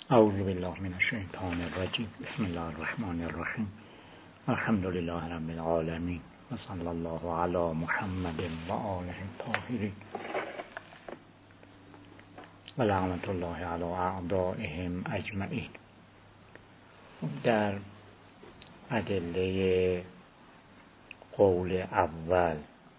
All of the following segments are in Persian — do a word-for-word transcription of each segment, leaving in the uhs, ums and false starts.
اعوذ بالله من الشیطان الرجیم. بسم الله الرحمن الرحیم. الحمد لله رب العالمین و صلی الله علی محمد و آله الطاهرین و لعنت الله علی اعدائهم اجمعین. در ادله قول اول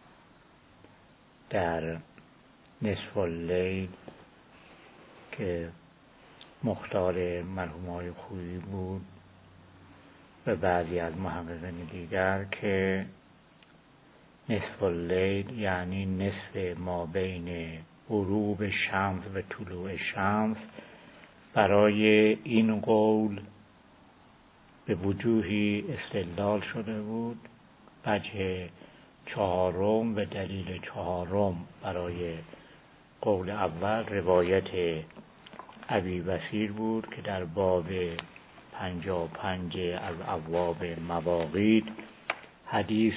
در نصف اللیل که مختار مرحوم آقای خویی بود و بعضی از محققین دیگر که نصف اللیل یعنی نصف ما بین غروب شمس و طلوع شمس، برای این قول به وجوهی استدلال شده بود. وجه چهارم و دلیل چهارم برای قول اول روایت ابی بصیر بود که در باب پنجاه و پنج از ابواب مواقیت حدیث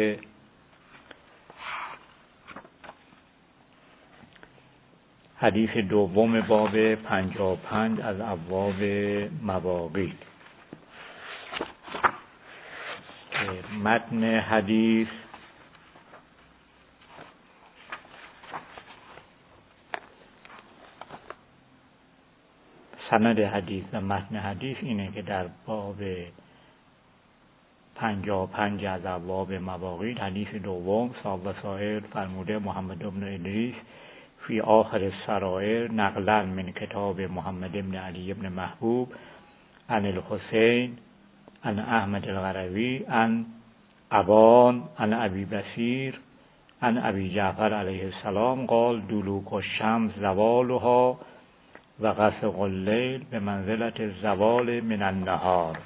حدیث دوم باب پنجاه و پنج از ابواب مواقیت. متن حدیث سند حدیث و متن حدیث اینه که در باب پنجاه و پنج از ابواب مواقیت حدیث دوم صاحب وسائل فرموده محمد بن ادریس فی آخر السرائر نقلا من کتاب محمد بن علی بن محبوب عن الحسین عن احمد الغروی عن ابان عن ابی بصیر عن ابی جعفر علیه السلام قال دلوک الشمس زوالها و غسق اللیل به منزلت الزوال من النهار.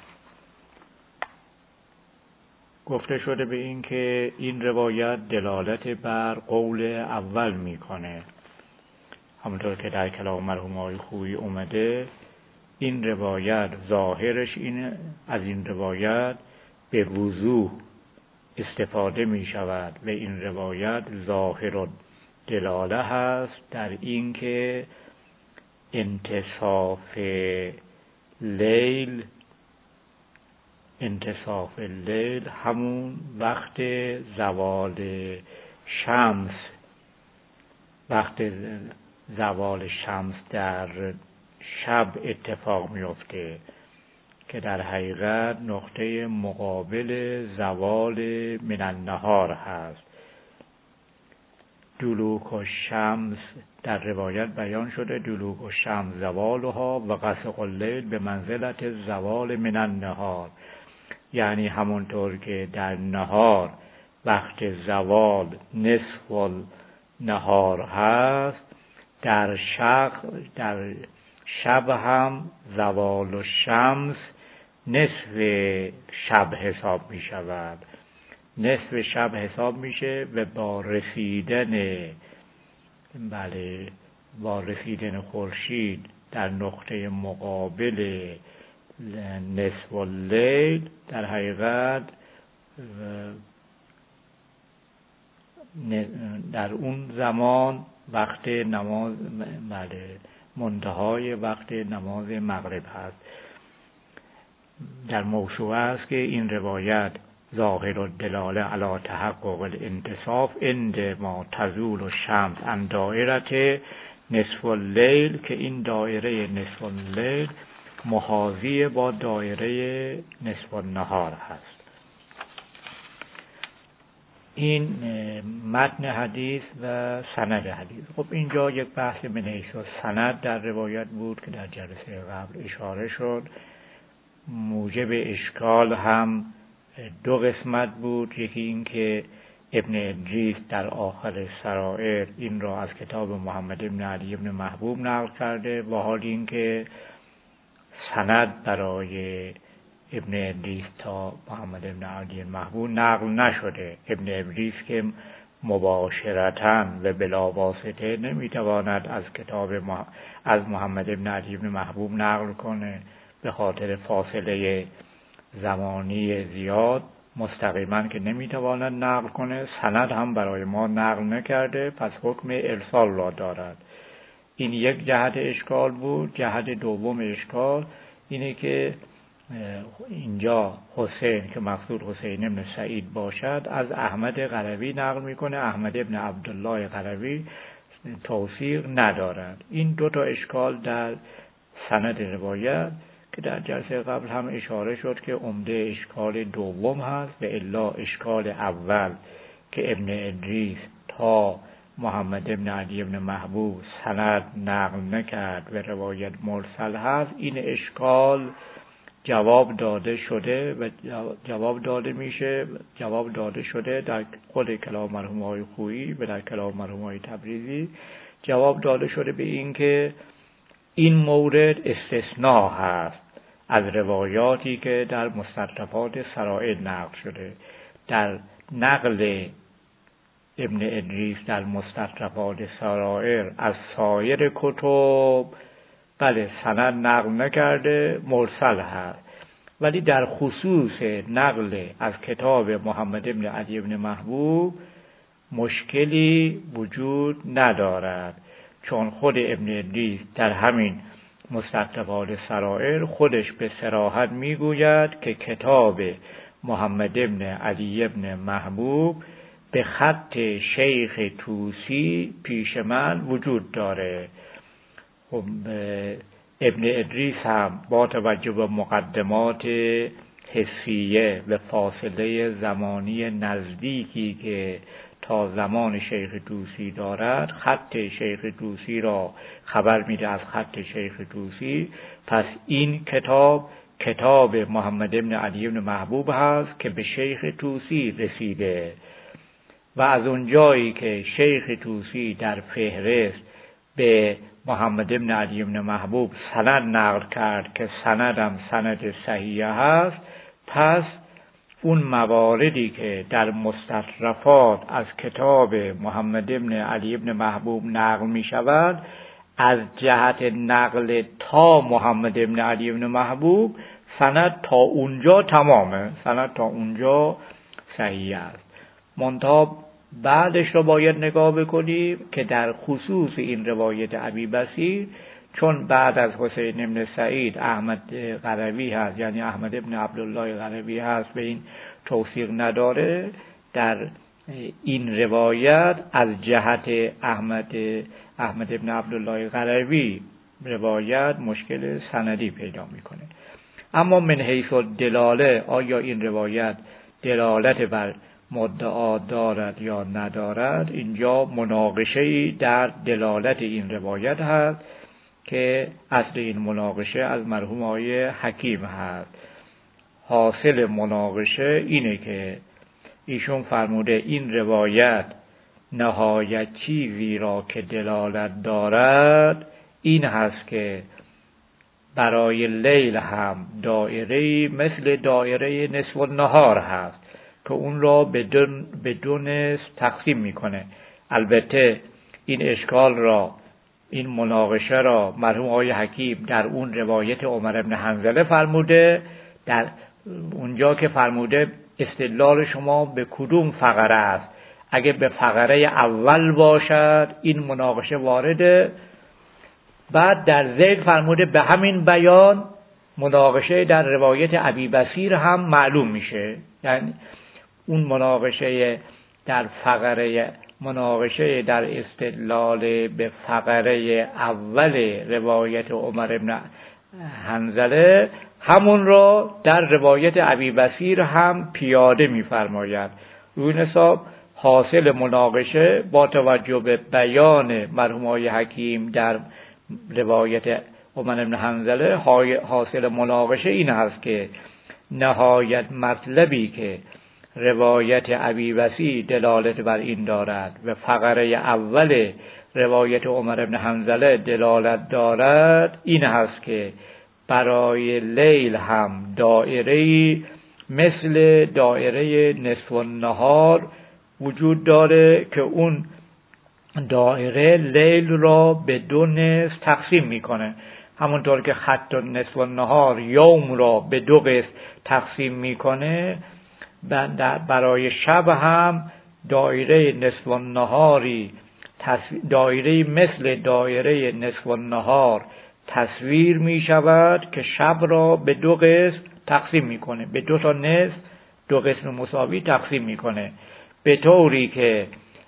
گفته شده به این که این روایت دلالت بر قول اول میکنه. همونطور که در کلام مرحوم آقای خویی اومده، این روایت ظاهرش اینه، از این روایت به وضوح استفاده می شود و این روایت ظاهر دلاله هست در این که انتصاف لیل انتصاف لیل همون وقت زوال شمس وقت زوال شمس در شب اتفاق میفته که در حقیقت نقطه مقابل زوال من النهار هست. دلوک الشمس در روایت بیان شده دلوک الشمس زوالها و غسق اللیل به منزلت زوال من النهار، یعنی همونطور که در نهار وقت زوال نصف النهار هست، در شب در شب هم زوال الشمس نصف شب حساب می شود. نصف شب حساب میشه و با رسیدن بله با رسیدن خورشید در نقطه مقابل نصف اللیل در حقیقت در اون زمان وقت نماز بله منتهای وقت نماز مغرب هست. در موضوع است که این روایت ظاهر الدلاله علی تحقق الانتصاف عند ما تزول الشمس عن دایره نصف اللیل، که این دایره نصف اللیل محاذی با دایره نصف النهار هست. این متن حدیث و سند حدیث. خب اینجا یک بحث من حیث سند در روایت بود که در جلسه قبل اشاره شد. موجب اشکال هم دو قسمت بود. یکی این که ابن ادریس در آخر سرائر این را از کتاب محمد بن علی بن محبوب نقل کرده، و حال این که سند برای ابن ادریس تا محمد بن علی محبوب نقل نشده. ابن ادریس که مباشرتاً و بلا واسطه نمیتواند از کتاب مح... از محمد بن علی بن محبوب نقل کنه به خاطر فاصله زمانی زیاد، مستقیما که نمیتواند نقل کنه، سند هم برای ما نقل نکرده، پس حکم ارسال را دارد. این یک جهت اشکال بود. جهت دوم اشکال اینه که اینجا حسین که مقصود حسین ابن سعید باشد از احمد قروی نقل میکنه، احمد ابن عبدالله قروی توثیق ندارد. این دو تا اشکال در سند روایت که در جلسه قبل هم اشاره شد که عمده اشکال دوم هست و الا اشکال اول که ابن ادریس تا محمد ابن علی ابن محبوب سند نقل نکرد و روایت مرسل هست، این اشکال جواب داده شده و جواب داده میشه جواب داده شده در خود کلام مرحوم های خویی و در کلام مرحوم های تبریزی جواب داده شده به این که این مورد استثناء هست از روایاتی که در مستطرفات سرائر نقل شده. در نقل ابن ادریس در مستطرفات سرائر از سایر کتب بله سند نقل نکرده، مرسل هست، ولی در خصوص نقل از کتاب محمد ابن علی ابن محبوب مشکلی وجود ندارد، چون خود ابن ادریس در همین مستطرفات سرائر خودش به صراحت میگوید که کتاب محمد ابن علی ابن محبوب به خط شیخ طوسی پیش من وجود داره. خب ابن ادریس هم با توجه به مقدمات حسیه و فاصله زمانی نزدیکی که تا زمان شیخ طوسی دارد، خط شیخ طوسی را خبر میده از خط شیخ طوسی، پس این کتاب کتاب محمد ابن علی ابن محبوب هست که به شیخ طوسی رسیده و از اونجایی که شیخ طوسی در فهرست به محمد ابن علی ابن محبوب سند نقل کرد که سندم سند صحیح هست، پس اون مواردی که در مستطرفات از کتاب محمد ابن علی ابن محبوب نقل می شود از جهت نقل تا محمد ابن علی ابن محبوب سند تا اونجا تمامه، سند تا اونجا صحیح است. منتها بعدش رو باید نگاه بکنیم که در خصوص این روایت ابی بصیر، چون بعد از حسین ابن سعید احمد قروی هست، یعنی احمد ابن عبدالله قروی هست، به این توثیق نداره، در این روایت از جهت احمد احمد ابن عبدالله قروی روایت مشکل سندی پیدا میکنه. اما من حیث دلاله آیا این روایت دلالت بر مدعا دارد یا ندارد، اینجا مناقشه‌ای در دلالت این روایت هست که اصل این مناقشه از مرحوم آقای حکیم هست. حاصل مناقشه اینه که ایشون فرموده این روایت نهایت چیزی را که دلالت دارد این هست که برای لیل هم دایره‌ای مثل دایره نصف النهار هست که اون را به دو, به دو نصف تقسیم میکنه. البته این اشکال را این مناقشه را مرحوم آقای حکیم در اون روایت عمر بن حنظله فرموده، در اونجا که فرموده استدلال شما به کدوم فقره است، اگه به فقره اول باشد این مناقشه وارده. بعد در ذکر فرموده به همین بیان مناقشه در روایت ابی بصیر هم معلوم میشه، یعنی اون مناقشه در فقره مناقشه در استدلال به فقره اول روایت عمر بن حنظله همون را در روایت ابی بصیر هم پیاده می‌فرماید. روی حساب حاصل مناقشه با توجه به بیان مرحوم آقای حکیم در روایت عمر بن حنظله، حاصل مناقشه این هست که نهایت مطلبی که روایت ابی بصیر دلالت بر این دارد و فقره اول روایت عمر بن حنظله دلالت دارد این هست که برای لیل هم دایره‌ای مثل دایره نصف النهار وجود داره که اون دایره لیل را به دو نصف تقسیم میکنه، همونطور که خط نصف النهار یوم را به دو قسم تقسیم میکنه. برای شب هم دایره نصف النهاری دایره مثل دایره نصف النهار تصویر می شود که شب را به دو قسم تقسیم میکنه، به دو تا نصف، دو قسم مساوی تقسیم میکنه، به طوری که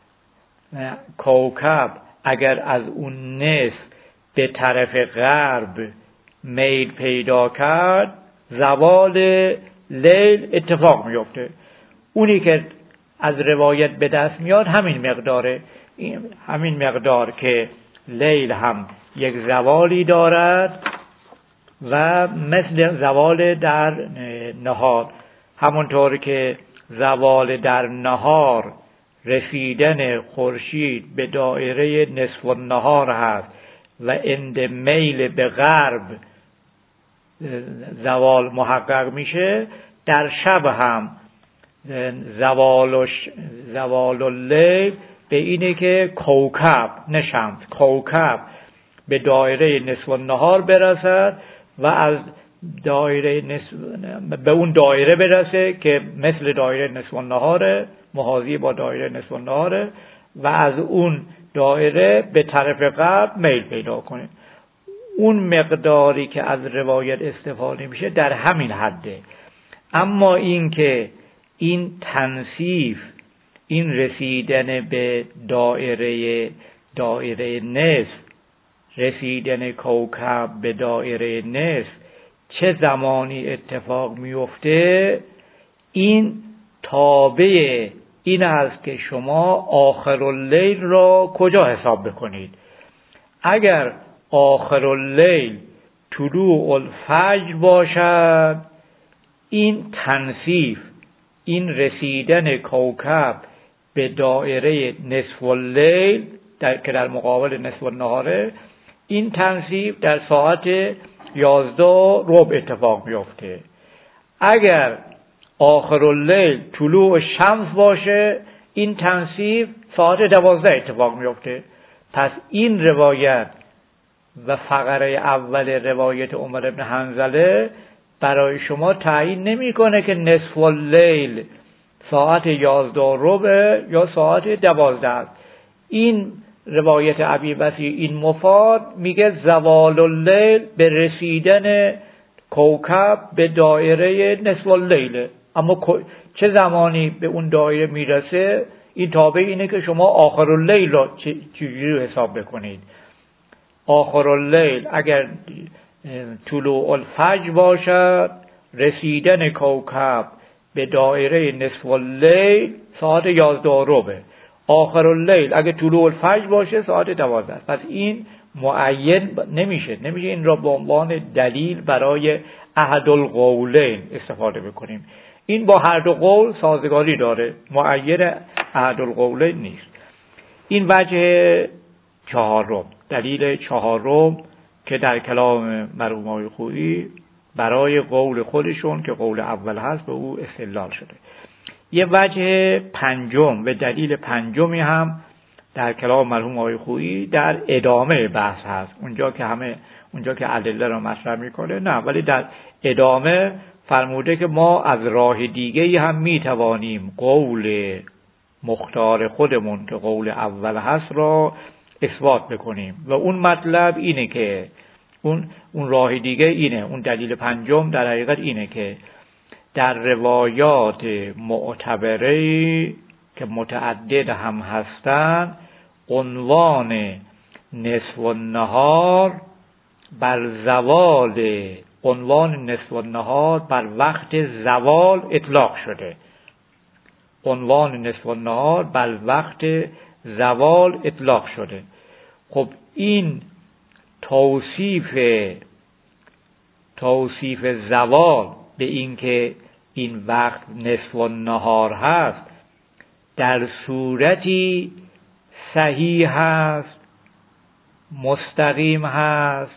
کوکب اگر از اون نصف به طرف غرب میل پیدا کرد زوال لیل اتفاق میفته. اونی که از روایت به دست میاد همین مقداره، همین مقدار که لیل هم یک زوالی دارد و مثل زوال در نهار، همونطور که زوال در نهار رسیدن خورشید به دایره نصف النهار هست و اند میل به غرب زوال محقق میشه، در شب هم زوال و ش... زوال اللیل به اینه که کوکب نشمس کوکب به دایره نصف النهار برسد و از دایره نصف به اون دایره برسه که مثل دایره نصف النهاره، محاذی با دایره نصف النهاره، و از اون دایره به طرف غرب میل پیدا کنه. اون مقداری که از روایت استفاده میشه در همین حده. اما این که این تنصیف، این رسیدن به دایره دایره نصف، رسیدن کوکب به دایره نصف چه زمانی اتفاق میفته، این تابع این است که شما آخر اللیل را کجا حساب بکنید. اگر آخر اللیل طلوع الفجر باشد، این تنصیف، این رسیدن کوکب به دایره نصف اللیل در که در مقابل نصف النهاره، این تنصیف در ساعت یازده ربع اتفاق میفته. اگر آخر اللیل طلوع شمس باشه، این تنصیف ساعت دوازده اتفاق میفته. پس این روایت و فقره اول روایت عمر بن حنظله برای شما تعیین نمیکنه که نصف اللیل ساعت یازده ربع یا ساعت دوازده است. این روایت ابی وسیع این مفاد میگه زوال اللیل به رسیدن کوکب به دایره نصف اللیل. اما چه زمانی به اون دایره میرسه، این تابع اینه که شما آخر اللیل را چجوری حساب بکنید. آخر اللیل اگر طلوع الفجر باشد، رسیدن کوکب به دایره نصف اللیل ساعت یازده ربع. آخر اللیل اگر طلوع الفجر باشه ساعت دوازده. پس این معین نمیشه نمیشه این را به عنوان دلیل برای احد القولین استفاده بکنیم. این با هر دو قول سازگاری داره، معین احد القولین نیست. این وجه چهارم، دلیل چهارم که در کلام مرحوم آقای خویی برای قول خودشون که قول اول هست به او استدلال شده. یه وجه پنجم و دلیل پنجمی هم در کلام مرحوم آقای خویی در ادامه بحث هست، اونجا که همه اونجا که ادله را مطرح میکنه نه، ولی در ادامه فرموده که ما از راه دیگه‌ای هم میتوانیم قول مختار خودمون که قول اول هست را اثبات بکنیم و اون مطلب اینه که اون اون راه دیگه اینه، اون دلیل پنجم در حقیقت اینه که در روایات معتبره که متعدد هم هستند، عنوان نصف النهار بر زوال عنوان نصف النهار بر وقت زوال اطلاق شده. عنوان نصف النهار بر وقت زوال اطلاق شده. خب این توصیف توصیف زوال به این که این وقت نصف النهار هست در صورتی صحیح هست، مستقیم هست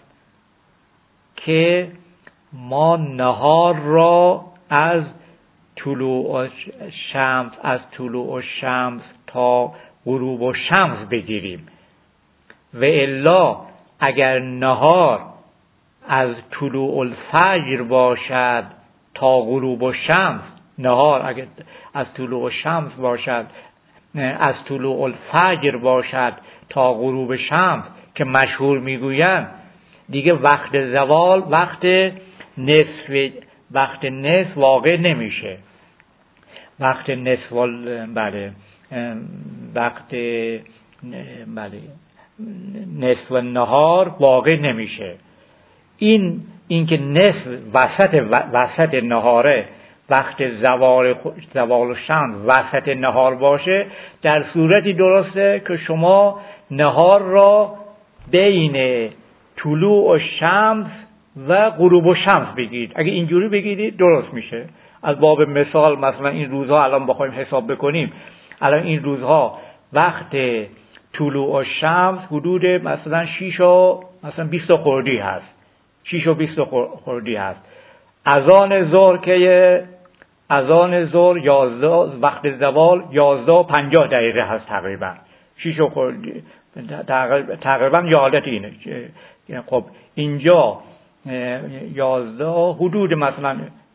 که ما نهار را از طلوع شمس از طلوع شمس تا غروب شمس بگیریم، و الا اگر نهار از طلوع الفجر باشد تا غروب شمس، نهار اگر از طلوع شمس باشد از طلوع الفجر باشد تا غروب شمس که مشهور میگویند دیگه وقت زوال وقت نصف وقت نصف واقع نمیشه. وقت نصف بله وقت بله نصف نهار واقع نمیشه. این اینکه نصف وسط وسط نهاره وقت زوال زوال شمس وسط نهار باشه در صورتی درسته که شما نهار را بین طلوع شمس و غروب شمس بگیرید. اگه اینجوری بگیرید درست میشه. از باب مثال مثلا این روزها الان بخوایم حساب بکنیم، الان این روزها وقت طلوع شمس حدود مثلا شش و مثلا بیست خردی هست. شش و بیست خردی هست. اذان ظهر که اذان ظهر یازده وقت زوال یازده و پنجاه دقیقه هست تقریبا. شش و خردی تقریبا یه حالت اینه. خب اینجا یازده حدود مثلا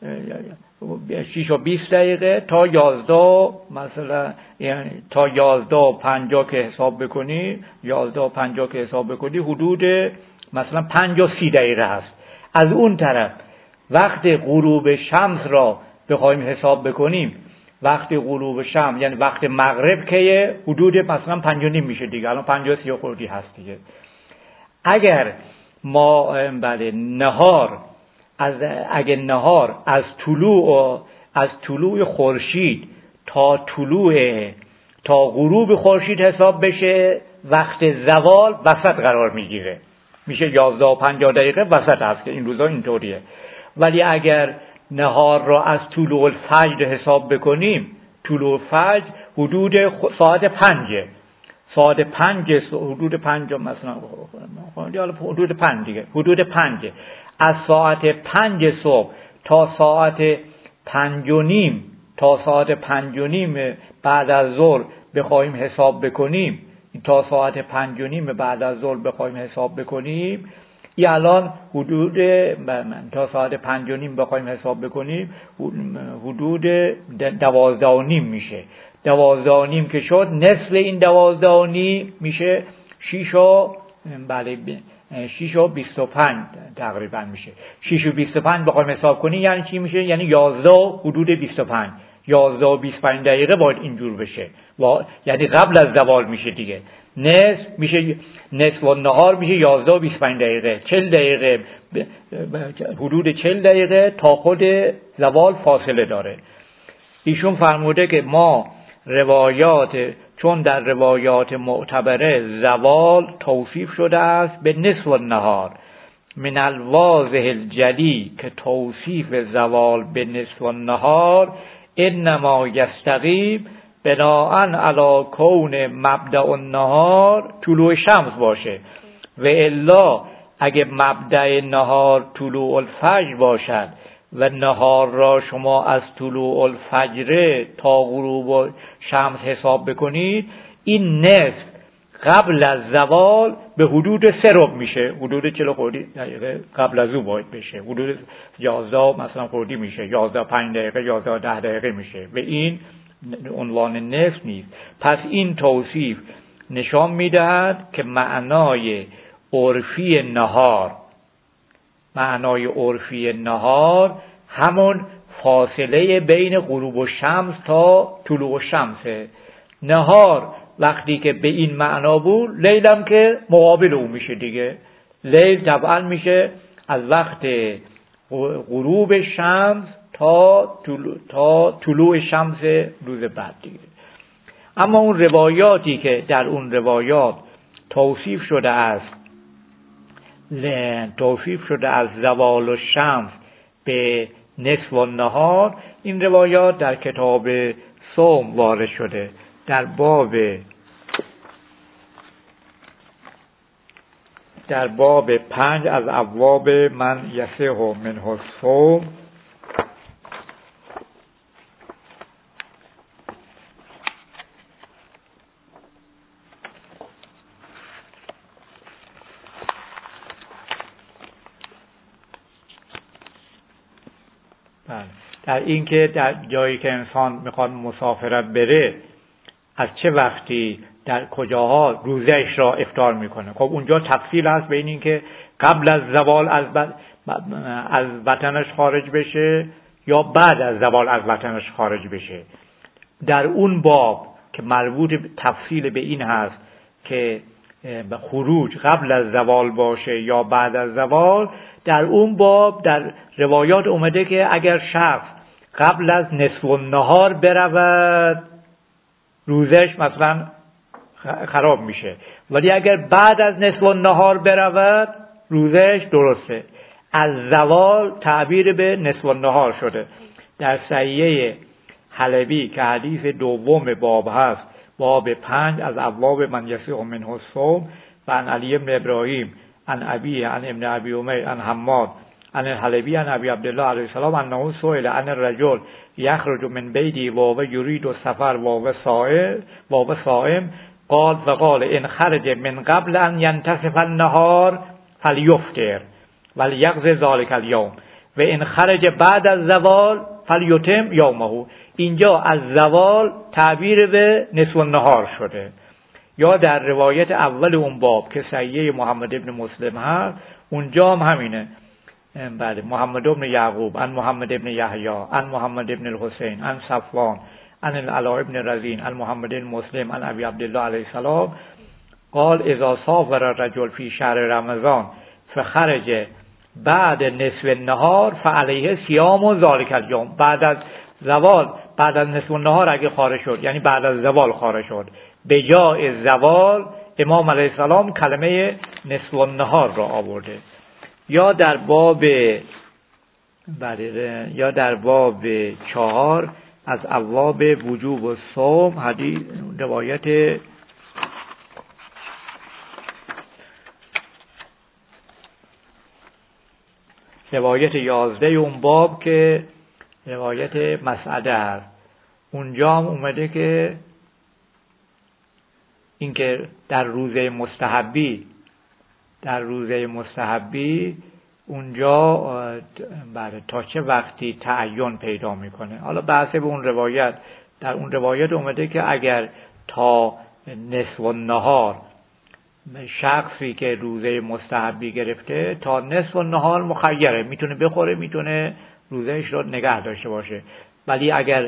شش و بیست دقیقه تا یازده مثلا یعنی تا یازده و پنجاه که حساب بکنی یازده و پنجاه که حساب بکنی حدود مثلا پنج و سی دقیقه هست. از اون طرف وقت غروب شمس را بخوایم حساب بکنیم، وقت غروب شمس یعنی وقت مغرب که حدود مثلا پنج و نیم میشه دیگه. الان پنج و سی و خردی هست دیگه. اگر ما بله نهار از اگر نهار از طلوع از طلوع خورشید تا طلوع تا غروب خورشید حساب بشه، وقت زوال وسط قرار میگیره، میشه یازده و پنجاه دقیقه وسط هست که این روزا اینطوریه. ولی اگر نهار را از طلوع الفجر حساب بکنیم، طلوع فجر حدود ساعت پنجه ساعت پنج حدود پنج مثلا حدود پنج دیگه حدود پنج از ساعت پنج صبح تا ساعت پنج و نیم تا ساعت پنج و نیم بعد از ظهر بخوایم حساب بکنیم تا ساعت پنج و نیم بعد از ظهر بخوایم حساب بکنیم ای الان حدود تا ساعت پنج و نیم بخوایم حساب بکنیم حدود دوازده و نیم میشه. دوازده و نیم که شد نصف این دوازده و نیم میشه شیش و بله شیش و بیست و پنج تقریبا میشه. شیش و بیست و پنج بخوایم حساب کنیم یعنی چی میشه؟ یعنی یازده و حدود بیست و پنج یازده و بیست و پنج دقیقه باید اینجور بشه و یعنی قبل از زوال میشه دیگه. نصف میشه نصف و نهار میشه یازده و بیست و پنج دقیقه چهل دقیقه حدود چهل دقیقه تا خود زوال فاصله داره. ایشون فرموده که ما روایات چون در روایات معتبره زوال توصیف شده است به نصف النهار من الواضح الجلی که توصیف زوال به نصف النهار انما یستقیم بناءً علی کون مبدأ النهار طلوع شمس باشه و الا اگه مبدأ نهار طلوع الفجر باشد و نهار را شما از طلوع الفجر تا غروب شمس حساب بکنید این نصف قبل از زوال به حدود سه ربع میشه. حدود چهل خردی دقیقه قبل از او باید بشه. حدود یازده مثلا خردی میشه. یازده پنج دقیقه یازده ده دقیقه میشه و این عنوان نصف نیست. پس این توصیف نشان میدهد که معنای عرفی نهار معنای عرفی نهار همون فاصله بین غروب الشمس تا طلوع شمسه. نهار وقتی که به این معنا بود لیل هم که مقابل اون میشه دیگه. لیل طبعا میشه از وقت غروب شمس تا طلوع, تا طلوع شمس روز بعد دیگه. اما اون روایاتی که در اون روایات توصیف شده است توصیف شده از زوال الشمس به نصف النهار، این روایات در کتاب صوم وارد شده. در باب در باب پنج از ابواب من یصح منه الصوم در این که در جایی که انسان میخواد مسافرت بره از چه وقتی در کجاها روزش را افطار میکنه. خب اونجا تفصیل هست بین این که قبل از زوال از, از وطنش خارج بشه یا بعد از زوال از وطنش خارج بشه. در اون باب که مربوط تفصیل به این هست که خروج قبل از زوال باشه یا بعد از زوال، در اون باب در روایات اومده که اگر شخص قبل از نصف النهار برود روزش مثلا خراب میشه، ولی اگر بعد از نصف النهار برود روزش درسته. از زوال تعبیر به نصف النهار شده. در صحیحه حلبی که حدیث دوم باب هست، باب پنج از ابواب من یصح منه الصوم، و عن علی بن ابراهیم عن ابی عن ابن ابی امیر عن حماد عن الحلبی عن ابی عبدالله علیه السلام انه سئل عن الرجل یخرج من بیته وهو یرید السفر وهو صائم وهو صائم قال فقال ان خرج من قبل ان ينتصف النهار فليفطر وليقضي ذلك اليوم و ان خرج بعد الزوال فلیتم یومه. اینجا از زوال تعبیر به نصف النهار شده. یا در روایت اول اون باب که صحیحه محمد ابن مسلم هست، اونجا هم همینه. بله، محمد ابن یعقوب عن محمد ابن یحیی عن محمد ابن الحسین عن صفوان عن العلاء ابن رزین عن محمد ابن مسلم عن ابی عبدالله علیه السلام قال اذا سافر الرجل فی شهر رمضان فخرج بعد نصف النهار فعلیه صیام ذلک اليوم. بعد از زوال، بعد از نصف النهار اگه خارج شد، یعنی بعد از زوال خارج شد، به جای زوال امام علیه السلام کلمه نصف النهار را آورده. یا در باب بله یا در باب چهار از ابواب وجوب الصوم حدیث روایت روایت یازده اون باب که روایت مسعده است. اونجا هم اومده که اینکه در روزه مستحبی در روزه مستحبی اونجا بله تا چه وقتی تعین پیدا میکنه. حالا بحث به اون روایت، در اون روایت اومده که اگر تا نصف النهار شخصی که روزه مستحبی گرفته تا نصف النهار مخیره، میتونه بخوره، میتونه روزهش رو نگه داشته باشه، ولی اگر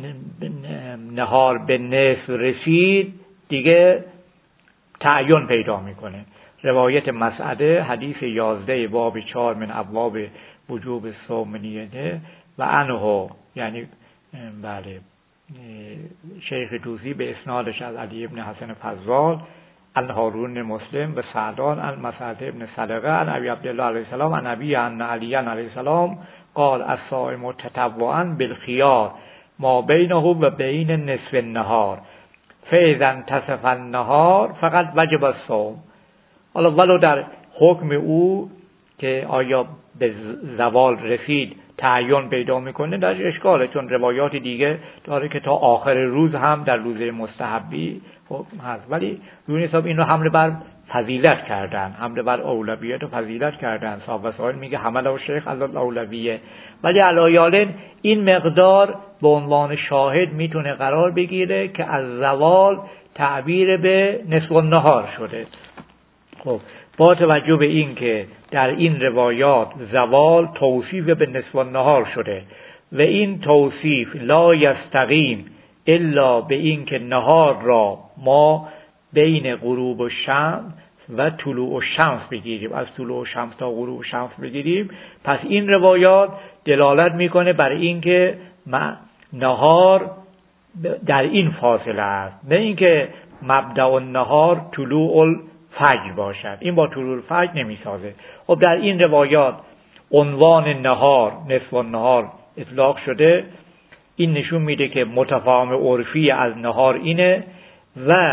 نهار به نصف رسید دیگه تعین پیدا میکنه. روایت مسعده حدیث یازده باب چهار من ابواب وجوب الصوم نیته و عنه، یعنی بله شیخ توسی به اسنادش از علی ابن حسن فضال عن هارون مسلم و سعدان عن مسعده ابن صدقه عن ابی عبدالله علیه السلام عن ابی عن علی علیه السلام قال الصائم تطوعا بالخيار ما بینه و بین نصف النهار فاذا انتصف النهار فقط وجب الصوم. حالا ولو در حکم او که آیا به زوال رسید تعین پیدا میکنه در اشکاله، چون روایات دیگه داره که تا آخر روز هم در روزه مستحبی هست، ولی روی حساب این رو حمله بر فضیلت کردن، حمله بر اولویت و فضیلت کردن. صاحب وسائل میگه حمل و شیخ از الاولویه، ولی علایالن این مقدار به عنوان شاهد میتونه قرار بگیره که از زوال تعبیر به نصف النهار شده. خب با توجه به این که در این روایات زوال توصیف به نصف النهار شده و این توصیف لا یستقیم الا به این که نهار را ما بین غروب الشمس و طلوع الشمس بگیریم، از طلوع الشمس تا غروب الشمس بگیریم، پس این روایات دلالت میکنه بر این که نهار در این فاصله است، نه اینکه مبدأ النهار طلوع الفجر باشد. این با طلوع الفجر نمیسازه. خب در این روایات عنوان نهار نصف النهار اطلاق شده. این نشون میده که متفاهم عرفی از نهار اینه و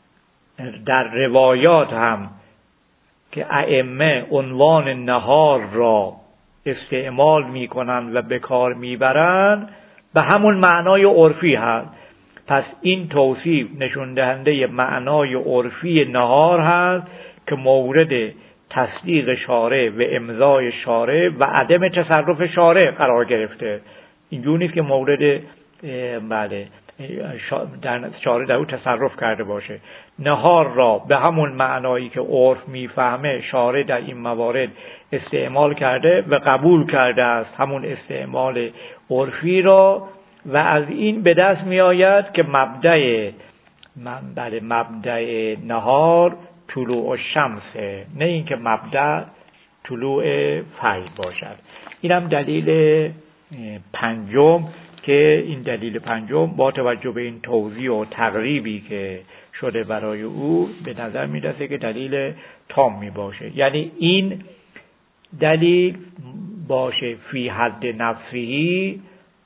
در روایات هم که ائمه عنوان نهار را استعمال میکنن و به کار میبرن به همون معنای عرفی هست. پس این توصیف نشون دهنده معنای عرفی نهار هست که مورد تصدیق شارع و امضای شارع و عدم تصرف شارع قرار گرفته. اینجوری نیست که مورد بله در شارع در او تصرف کرده باشه. نهار را به همون معنایی که عرف میفهمه شارع در این موارد استعمال کرده و قبول کرده است همون استعمال عرفی را و از این به دست می آید که مبدأ بله مبدأ نهار طلوع الشمسه، نه اینکه مبدأ طلوع فجر باشد. اینم دلیل پنجم که این دلیل پنجم با توجه به این توضیح و تقریبی که شده برای او به نظر می رسه که دلیل تام می باشه. یعنی این دلیل باشه فی حد نفسهی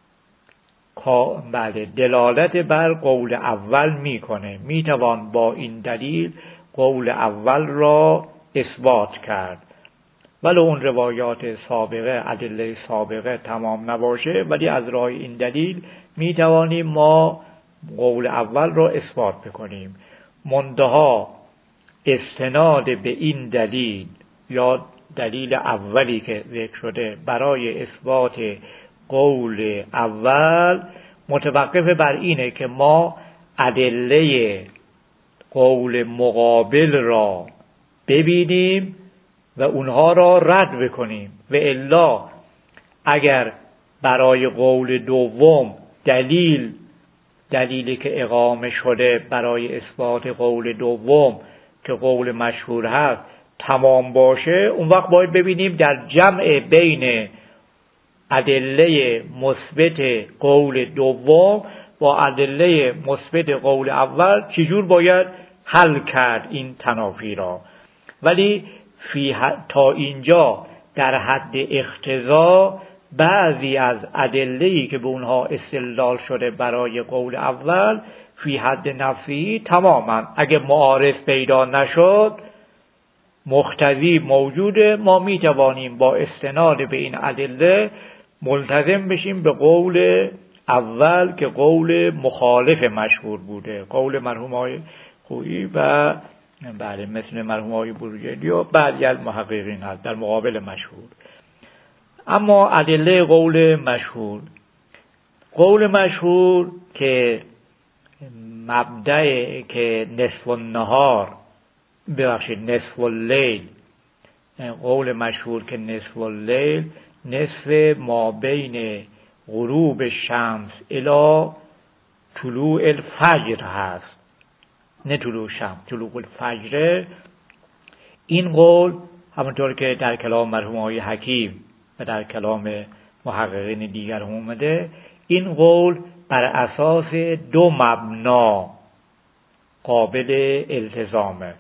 بله دلالت بر قول اول میکنه. میتوان با این دلیل قول اول را اثبات کرد ولو اون روایات سابقه ادله سابقه تمام نباشه، ولی از راه این دلیل میتوانیم ما قول اول را اثبات بکنیم. منتها استناد به این دلیل یا دلیل اولی که ذکر شده برای اثبات قول اول متوقف بر اینه که ما ادله قول مقابل را ببینیم و اونها را رد بکنیم، و الا اگر برای قول دوم دلیل دلیلی که اقامه شده برای اثبات قول دوم که قول مشهور هست تمام باشه، اون وقت باید ببینیم در جمع بین ادله مثبت قول دوم با ادله مثبت قول اول چجور باید حل کرد این تنافی را. ولی فی تا اینجا در حد اقتضا بعضی از ادله‌ای که به اونها استدلال شده برای قول اول فی حد نفسی تماما اگه معارض پیدا نشد مقتضی موجوده، ما می توانیم با استناد به این ادله ملتزم بشیم به قول اول که قول مخالف مشهور بوده، قول مرحوم های خویی و بله مثل مرحوم های بروجردی و بعضی از محققین هست در مقابل مشهور. اما ادله قول مشهور، قول مشهور که مبدأ که نصف النهار ببخشید نصف اللیل، قول مشهور که نصف اللیل نصف ما بین غروب شمس الی طلوع الفجر هست، نه طلوع شمس، طلوع الفجر. این قول همونطور که در کلام مرحوم های حکیم و در کلام محققین دیگر هم اومده، این قول بر اساس دو مبنا قابل التزامه،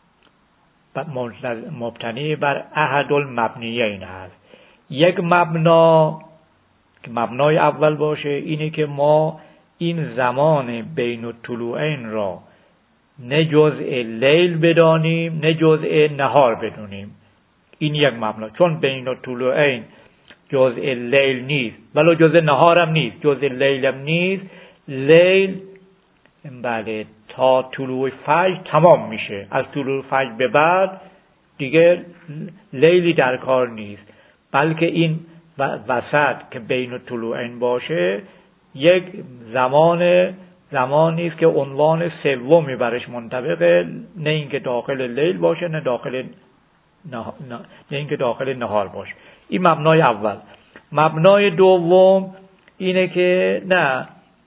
مبتنی بر احد المبنیین هست. یک مبنا که مبنای اول باشه اینه که ما این زمان بین الطلوعین را نه جزء لیل بدانیم نه جزء نهار بدونیم. این یک مبنا، چون بین الطلوعین جزء لیل نیست ولو جزء نهار هم نیست، جزء لیل هم نیست. لیل بله تا طلوع فجر تمام میشه، از طلوع فجر به بعد دیگه لیلی در کار نیست، بلکه این وسط که بین الطلوعین باشه یک زمان زمانی است که عنوان سومی برش منطبقه، نه اینکه داخل لیل باشه نه داخل نه, نه اینکه داخل نهار باشه. این مبنای اول. مبنای دوم اینه که نه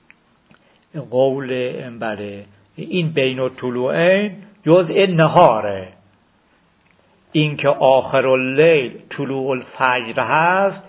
قول بله این بین الطلوعین جزء نهاره، این که آخر اللیل طلوع الفجر هست،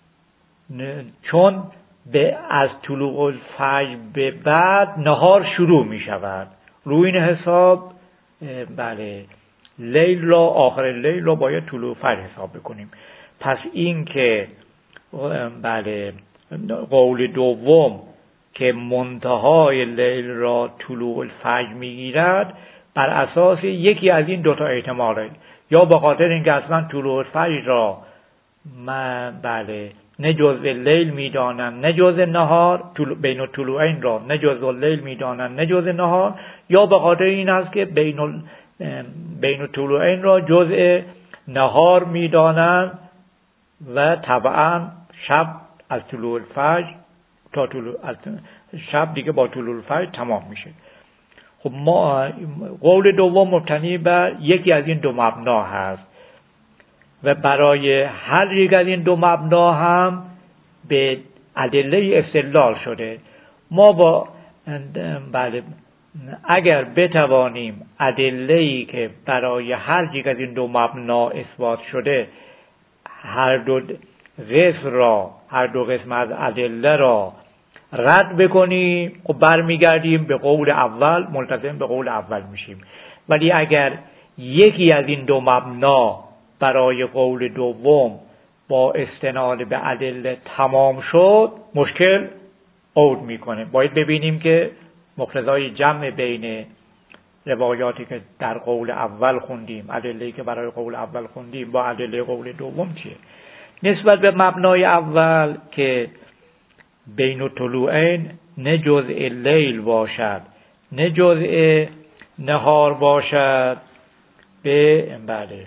چون به از طلوع الفجر به بعد نهار شروع می شود. روی این حساب بله لیل را آخر لیل را باید طلوع فجر حساب بکنیم. پس این که بله قول دوم که منتهای لیل را طلوع الفجر میگیرد بر اساس یکی از این دوتا احتماله، یا به خاطر اینکه اصلا طلوع الفجر را ما بله نه جزء لیل میدانن نه جزء نهار، بین الطلوعین را نه جزء لیل میدانن نه جزء نهار، یا به خاطر این است که بین ال... بین الطلوعین را جزء نهار میدانن و طبعا شب از طلوع الفجر تا طلوع شب دیگه با طلوع الفجر تمام میشه. خب ما قول دوم مبتنی بر یکی از این دو مبنا هست و برای هر یک از این دو مبنا هم به ادله استدلال شده. ما با بله اگر بتوانیم ادله‌ای که برای هر یک از این دو مبنا اثبات شده هر دو قسم را هر دو قسم از ادله را رد بکنیم و برمیگردیم به قول اول، ملتزم به قول اول میشیم. ولی اگر یکی از این دو مبنا برای قول دوم با استناد به ادله تمام شد، مشکل عود میکنه. باید ببینیم که مقتضای جمع بین روایاتی که در قول اول خوندیم، ادله‌ای که برای قول اول خوندیم با ادله قول دوم چیه. نسبت به مبنای اول که بین الطلوعین نه جزء لیل باشد نه جزء نهار باشد، به بله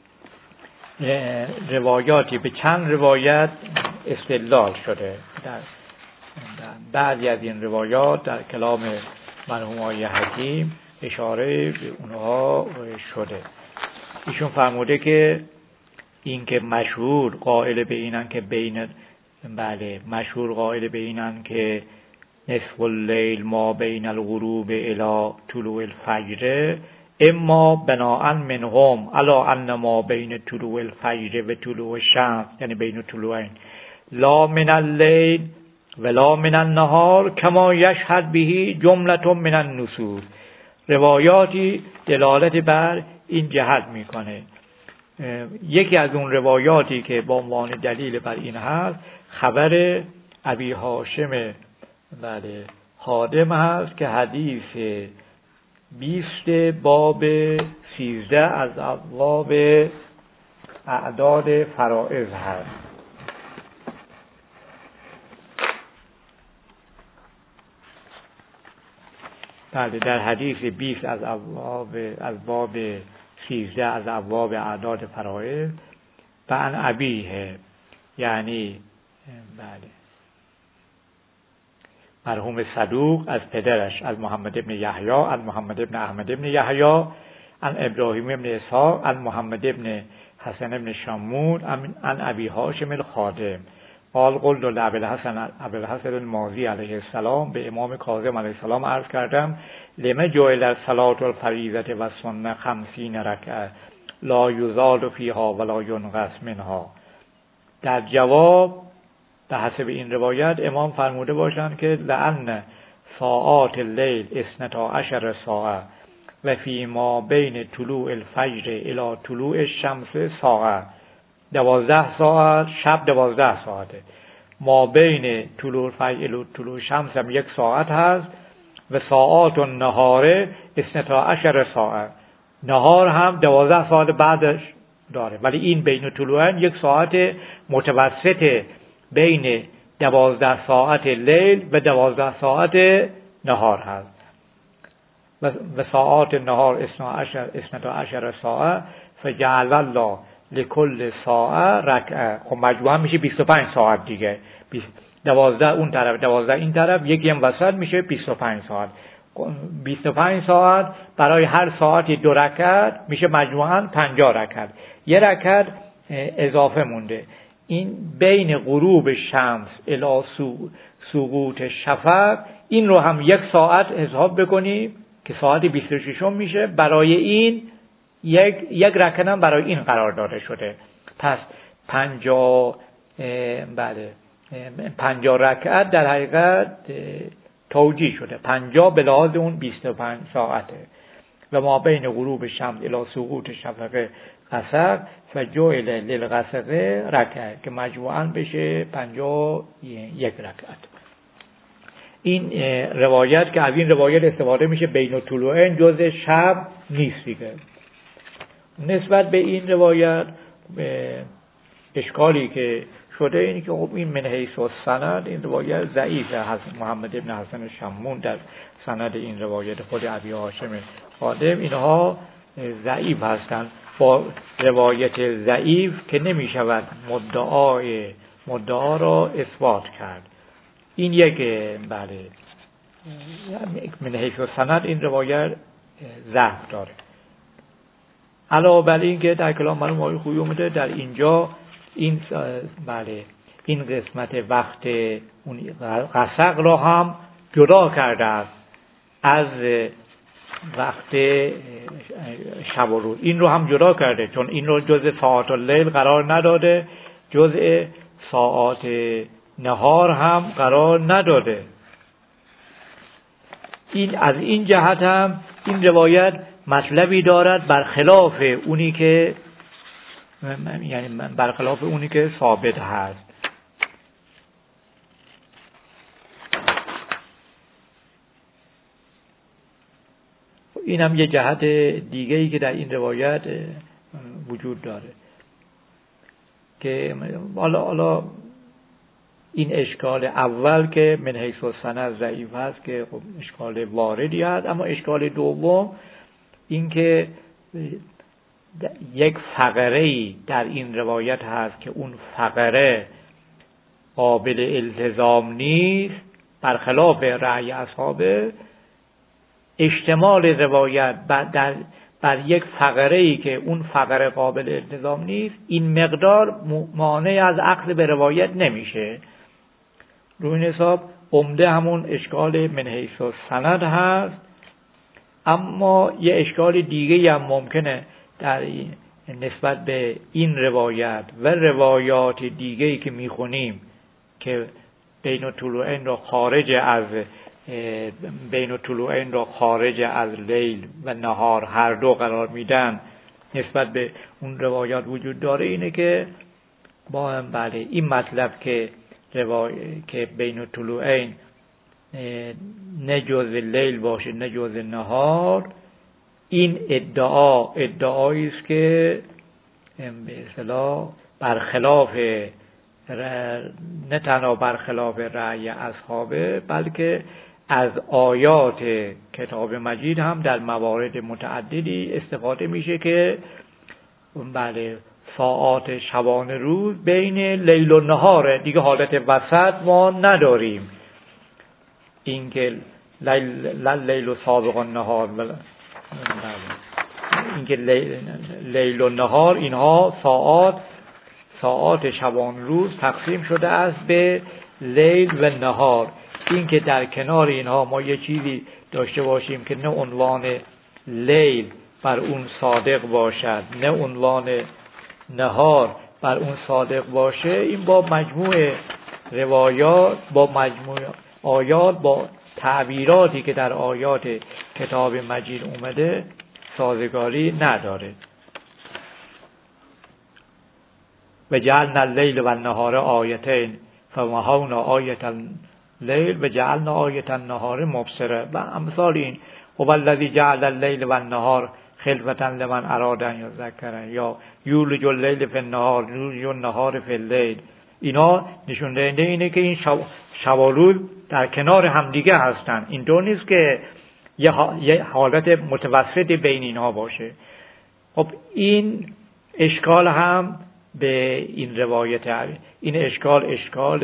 روایاتی به چند روایت استدلال شده. در بعضی از این روایات در کلام مرحوم آقای حکیم اشاره به اونها شده. ایشون فرموده که این که مشهور قائل به اینن که بین بله مشهور قائل به اینن که نصف اللیل ما بین الغروب الی طلوع الفجر، اما بناء منهم علی ان ما بین طلوع الفجر و طلوع الشمس، یعنی بین طلوعین، لا من اللیل ولا من النهار کما یشهد به جمله من النصوص. روایاتی دلالت بر این جهت میکنه. یکی از اون روایاتی که به عنوان دلیل بر این هست خبر ابی هاشم بله خادم هست که حدیث بیست باب سیزده از ابواب اعداد فرائض هست. بله در حدیث بیست از ابواب از باب سیزده از ابواب اعداد فرائض و عن ابیه، یعنی بله مرحوم صدوق از پدرش از محمد ابن یحیی از محمد ابن احمد ابن یحیی عن ابراهیم ابن اسحاق عن محمد ابن حسن ابن شمون عن ابی هاشم الخادم قال قلت لابی الحسن ابی الحسن المازی علیه السلام به امام کاظم علیه السلام عرض کردم لما جعل الصلاة الفریضة و السنة خمسین رکعه لا یزاد فیها ولا ینقص منها. در جواب به حسب این روایت امام فرموده باشند که لأن ساعات اللیل اثنتا عشر ساعه و فی ما بین طلوع الفجر الی طلوع الشمس ساعه، دوازده ساعت شب دوازده ساعته. ما بین طلوع الفجر الی طلوع الشمس هم یک ساعت هست و ساعات النهار اثنتا عشر ساعه، نهار هم دوازده ساعت بعدش داره. ولی این بین طلوعین یک ساعت متوسط بین دوازده ساعت لیل و دوازده ساعت نهار هست و ساعات نهار اثنتا عشر ساعه فجعل الله لکل ساعه رکعه. خب مجموعا میشه بیست و پنج ساعت دیگه، دوازده اون طرف دوازده این طرف، یکی هم وسط میشه بیست و پنج ساعت. بیست و پنج ساعت برای هر ساعتی دو رکعت میشه مجموعاً پنجاه رکعت. یه رکعت اضافه مونده. این بین غروب شمس الی سقوط شفق، این رو هم یک ساعت حساب بکنیم که ساعت بیست و شش میشه. برای این یک یک رکعت هم برای این قرار داده شده. پس پنجاه بله پنجاه رکعت در حقیقت توجیه شده. پنجاه به لحاظ اون بیست و پنج ساعته. و ما بین غروب شمس الی سقوط شفق غسق فجعل للغسق رکعه که مجموعاً بشه پنجاه یک رکعت. این روایت که از این روایت استفاده میشه بین الطلوعین جزء شب نیست دیگه. نسبت به این روایت اشکالی که شده اینی که خب این من حیث السند این روایت ضعیفه. حسن محمد ابن حسن شمون در سند این روایت خود ابی هاشم خادم اینها ضعیف هستند. با روایت ضعیف که نمی شود مدعای مدعا را اثبات کرد. این یک بله من حیث السند این روایت ضعف داره. علاوه بر این که در کلام مرحوم آقای خویی اومده در اینجا این بله این قسمت وقت اون غسق را هم جدا کرده است از وقت شب و روز، این رو هم جدا کرده، چون این رو جزء ساعات اللیل قرار نداده، جزء ساعات نهار هم قرار نداده. این از این جهت هم این روایت مطلبی دارد برخلاف اونی که یعنی برخلاف اونی که ثابت هست. این هم یه جهت دیگه ای که در این روایت وجود داره که حالا حالا این اشکال اول که من حیث السند ضعیف هست که خب اشکال واردی هست، اما اشکال دوم این که یک فقره‌ای در این روایت هست که اون فقره قابل التزام نیست، برخلاف رأی اصحابه. اشتمال روایت بر, در بر یک فقره‌ای که اون فقره قابل التزام نیست، این مقدار مانع از عقل به روایت نمیشه. روی این حساب عمده همون اشکال من حیث السند هست. اما یه اشکال دیگه هم ممکنه در نسبت به این روایت و روایات دیگه‌ای که میخونیم که بین الطلوعین را خارج از بین الطلوعین را خارج از لیل و نهار هر دو قرار میدن، نسبت به اون روایات وجود داره، اینه که با هم بله این مطلب که روای که بین الطلوعین نه جز لیل باشه نه جز نهار، این ادعا ادعایی است که به اصطلاح برخلاف نه تنها برخلاف رأی اصحابه، بلکه از آیات کتاب مجید هم در موارد متعددی استفاده میشه که بله ساعات شبانه روز بین لیل و نهاره، دیگه حالت وسط ما نداریم. این که لیل, لیل و سابق النهار بله. این که لیل, لیل و نهار اینها ساعات ساعات شبانه روز تقسیم شده است به لیل و نهار. این که در کنار اینها ما یه چیزی داشته باشیم که نه عنوان لیل بر اون صادق باشد نه عنوان نهار بر اون صادق باشه، این با مجموع روایات با مجموع آیات با تعبیراتی که در آیات کتاب مجید اومده سازگاری نداره. و جعلنا اللیل و النهار آیتین فمحونا آیة اللیل و جعلنا آیة النهار مبصرة و امثال این. هو الذی جعل اللیل و النهار خلفة لمن اراد ان یذکر یا یولج اللیل فی النهار یولج النهار فی اللیل. اینا نشون دهنده اینه که این شب, شب و روز در کنار همدیگه هستن. این دو نیست که یه حالت متوسط بین اینها باشه. خب این اشکال هم به این روایت علی. این اشکال اشکال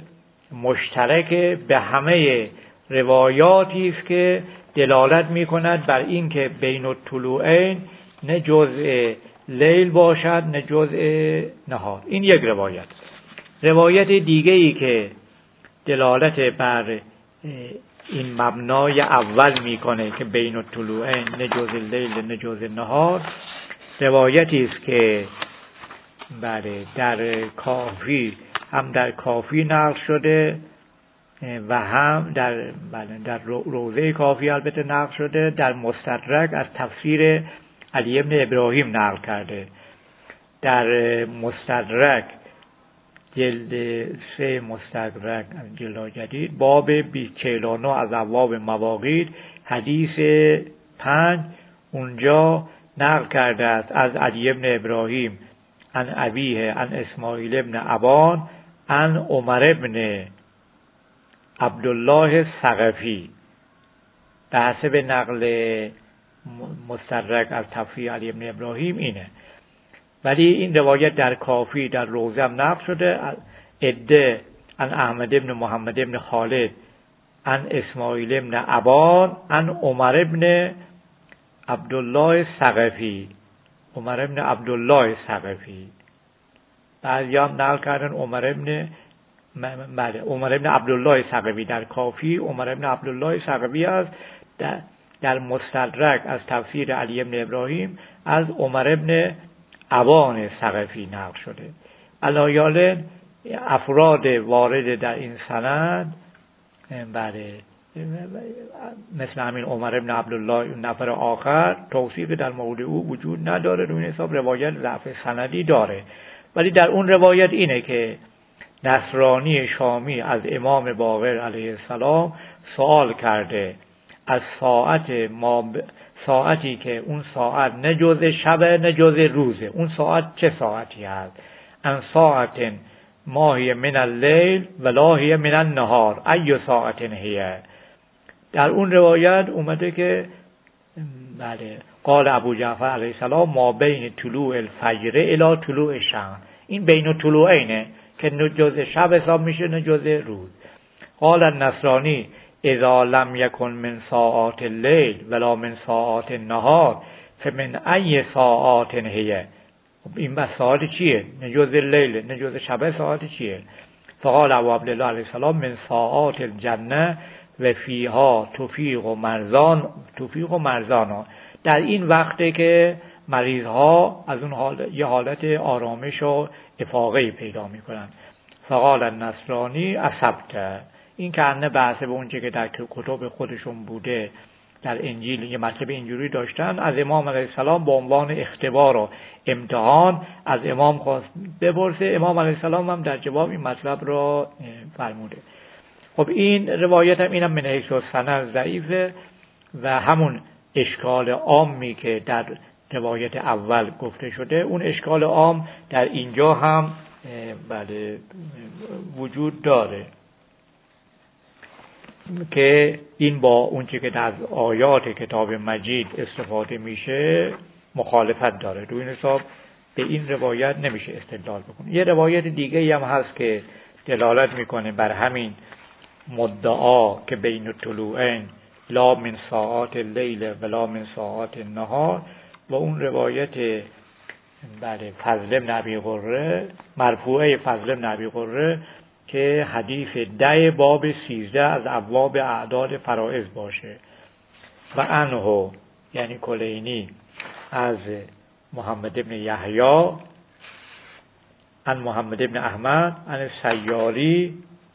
مشترک به همه روایاتی است که دلالت می‌کند بر این که بین الطلوعین نه جزء لیل باشد نه جزء نهار. این یک روایت. روایت دیگه‌ای که دلالت بر این مبنای اول میکنه که بین الطلوعین نه جزء لیل نه جزء نهار، روایتی است که بله در کافی هم در کافی نقل شده و هم در بله در روضه کافی البته نقل شده، در مستدرک از تفسیر علی ابن ابراهیم نقل کرده. در مستدرک جلد سه مستدرک جلد جدید باب چهل و نه از ابواب مواقیت حدیث پنج اونجا نقل کرده است از علی ابن ابراهیم عن ابیه عن اسماعیل ابن ابان عن عمر ابن عبدالله ثقفی. به حسب نقل مستدرک از تفسیر علی ابن ابراهیم اینه، ولی این روایت در کافی در روضه هم نقل شده. عده عن احمد ابن محمد ابن خالد عن اسماعیل ابن ابان عن عمر ابن عبدالله ثقفی عمر ابن عبدالله ثقفی. بعضی هم نقل کردن عمر ابن بله عمر ابن عبدالله ثقفی در کافی عمر ابن عبدالله ثقفی است. در, در مستدرک از تفسیر علی ابن ابراهیم از عمر ابن ابان ثقفی نقل شده. علایال افراد وارد در این سند بله مثل همین عمر ابن عبدالله نفر آخر توصیف در مورد او وجود نداره. روی این حساب روایت ضعف سندی داره، ولی در اون روایت اینه که نصرانی شامی از امام باقر علیه السلام سوال کرده از ساعت ما ب... ساعتی که اون ساعت نه جز شب نه جز روزه، اون ساعت چه ساعتی هست؟ ان ساعت ماهی من اللیل ولاهی من النهار ای ساعت هیه. در اون روایت اومده که بله قال ابو جعفر علیه السلام ما بین طلوع الفجر الی طلوع الشمس، این بین طلوعینه که نه جز شب حساب میشه نه جز روز. قال النصرانی اذا لم یکن من ساعات اللیل ولا من ساعات النهار فمن ای ساعات هیه. این بس ساعت چیه؟ نه جز لیل نه جز شب ساعت چیه؟ فقال ابو عبدالله علیه السلام من ساعات الجنه و فیها توفیق و مرزان توفیق و مرزانا. در این وقته که مریض ها از اون حال یه حالت آرامش و افاقه پیدا میکنن. فقال النصرانی اصبت. این که انه بحثه به اونچه که در کتب خودشون بوده در انجیل یه مطلب اینجوری داشتن، از امام علیه السلام به عنوان اختبار و امتحان از امام خواست بپرسه. امام علیه السلام هم در جواب این مطلب را فرموده. خب این روایت هم اینم من حیث السند ضعیفه و همون اشکال عامی که در روایت اول گفته شده اون اشکال عام در اینجا هم بله وجود داره که این با اونچه که در آیات کتاب مجید استفاده میشه مخالفت داره. روی این حساب به این روایت نمیشه استدلال بکنه. یه روایت دیگه هم هست که دلالت میکنه بر همین مدعا که بین الطلوعین لا من ساعات اللیل ولا من ساعات النهار، و اون روایت بله فضل بن ابی قره مرفوعه فضل بن ابی قره که حدیث ده باب سیزده از ابواب اعداد فرائض باشه. و عنه یعنی کلینی از محمد ابن یحیی عن محمد ابن احمد عن سیاری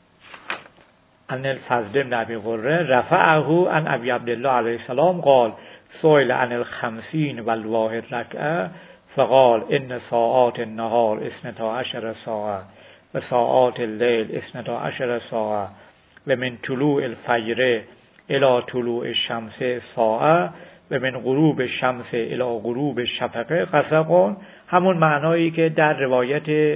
عن الفضل ابن ابی قره رفعه عن ابی عبدالله علیه السلام قال سئل عن الخمسین والواحد رکعه فقال ان ساعات النهار اثنتا عشر ساعه و ساعات اللیل اثنتا عشر ساعه و من طلوع الفجر الى طلوع الشمس ساعه و من غروب الشمس الى غروب الشفق قسقون. همون معنایی که در روایت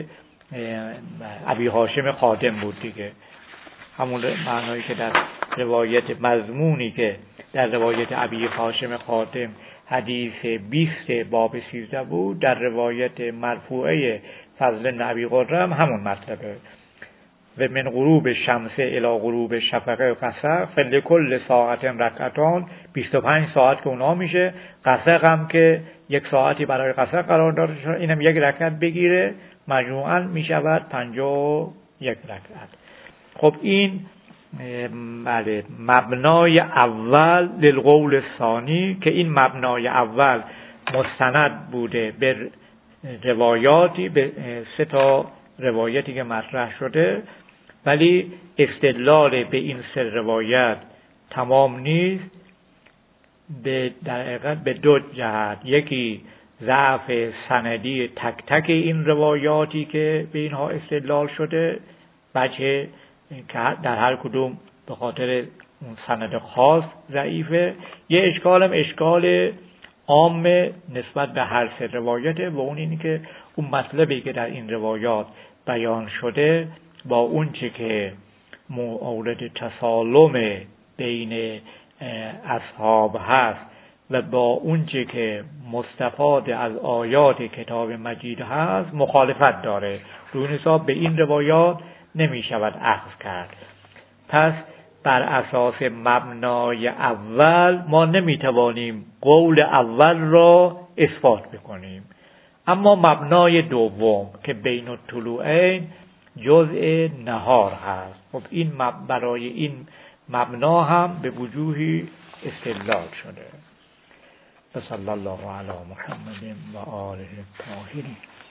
ابی هاشم خادم بود دیگه، همون معنایی که در روایت مضمونی که در روایت ابی هاشم خادم حدیث بیست باب سیزده بود، در روایت مرفوعه فضل بن ابی قره هم همون مطلبه. و من غروب شمس الی غروب شفقه قسق فلکل ساعت رکعتان، بیست و پنج ساعت که اونا میشه. قسق هم که یک ساعتی برای قسق قرار داده شده، اینم یک رکعت بگیره، مجموعاً میشود پنجاه و یک رکعت. خب این بله مبنای اول للقول ثانی که این مبنای اول مستند بوده به روایاتی، به سه تا روایتی که مطرح شده، ولی استدلال به این سه روایت تمام نیست. به در حقیقت به دو جهت، یکی ضعف سندی تک تک این روایاتی که به اینها استدلال شده، بچه که در هر کدوم به خاطر اون سند خاص ضعیفه. یه اشکال هم اشکال عام نسبت به هر سه روایته و اون اینی که اون مطلبی که در این روایات بیان شده با اون چه که مورد تسالم بین اصحاب هست و با اون چه که مستفاد از آیات کتاب مجید هست مخالفت داره. روی حساب به این روایات نمی شود اخذ کرد. پس بر اساس مبنای اول ما نمی توانیم قول اول را اثبات بکنیم، اما مبنای دوم که بین الطلوعین جزء نهار هست، خب این برای این مبنا هم به وجوهی استدلال شده. صلی الله علی محمد و آله الطاهرین.